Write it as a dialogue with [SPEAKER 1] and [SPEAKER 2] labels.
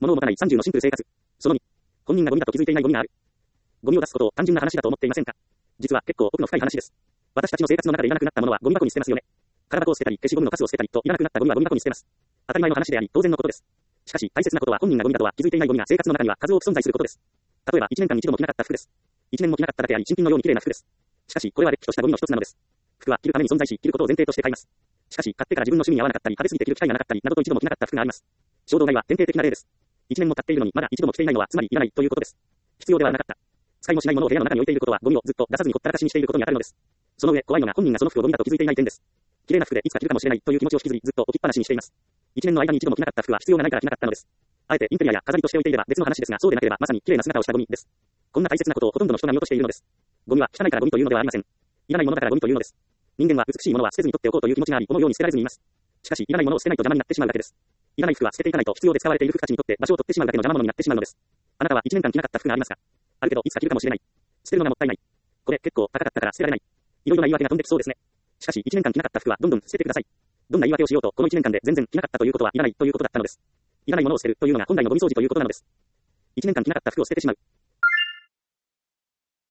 [SPEAKER 1] 物を持たない30のシンプル生活。その2、本人がゴミだと気づいていないゴミがある。ゴミを出すことを単純な話だと思っていませんか？実は結構奥の深い話です。私たちの生活の中でいらなくなったものはゴミ箱に捨てますよね。空箱を捨てたり、消しゴムのカスを捨てたりといらなくなったゴミはゴミ箱に捨てます。当たり前の話であり、当然のことです。しかし、大切なことは本人がゴミだとは気づいていないゴミが生活の中には数多く存在することです。例えば、1年間一度も着なかった服です。1年も着なかっただけあり、新品のように綺麗な服です。しかし、これはれっきとしたゴミの一つなのです。服は着るために存在し、着ることを前提として買います。しかし、買ってから自分の趣味に合わなかったり、派手すぎて着る機会がなかったり、などと一度も着なかった服があります。衝動買いは典型的な例です。1年も経っているのに、まだ一度も着ていないのは、つまりいらないということです。必要ではなかった。使いもしないものを部屋の中に置いていることは、ゴミをずっと出さずにほったらかしにしていることに当たるのです。その上、怖いのが本人がその服をゴミだと気づいていない点です。綺麗な服でいつか着るかもしれないという気持ちを引きずり、ずっと置きっぱなしにしています。1年の間に一度も着なかった服は必要がないから着なかったのです。あえてインテリアや飾りとしておいていれば別の話ですが、そうでなければまさに綺麗な姿をしたゴミです。こんな大切なことをほとんどの人が見落としているのです。ゴミは汚いからゴミというのではありません。いらないものだからゴミというのです。人間は美しいものは捨てずに取っておこうという気持ちがあり、このように捨てられずにいます。しかし、いらないものを捨てないと邪魔になってしまうだけです。いらない服は捨てていかないと必要で使われている服たちにとって場所を取ってしまうだけの邪魔者になってしまうのです。あなたは1年間着なかった服がありますか？あるけど、いつか着るかもしれない。捨てるのがもったいない。これ結構高かったから捨てられない。いろいろな言い訳が飛んできそうですね。しかし、1年間着なかった服はどんどん捨ててください。どんな言い訳をしようと、この1年間で全然着なかったということはいらないということだったのです。いらないものを捨てるというのが本来のゴミ掃除ということなのです。1年間着なかった服を捨ててしまう。